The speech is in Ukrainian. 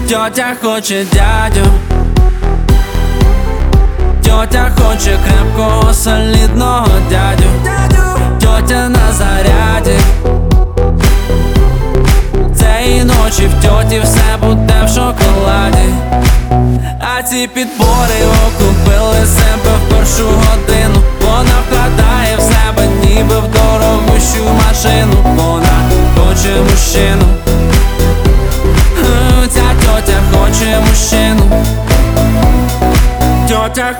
Тьотя хоче дядю, тьотя хоче крепкого, солідного дядю. Тьотя на заряді, цієї ночі в тьоті все буде в шоколаді. А ці підбори окупили себе в першу годину. Вона вкладає в себе ніби в дорогущу машину. Вона хоче мужчину, ця тьотя хоче мужчину. Тьотя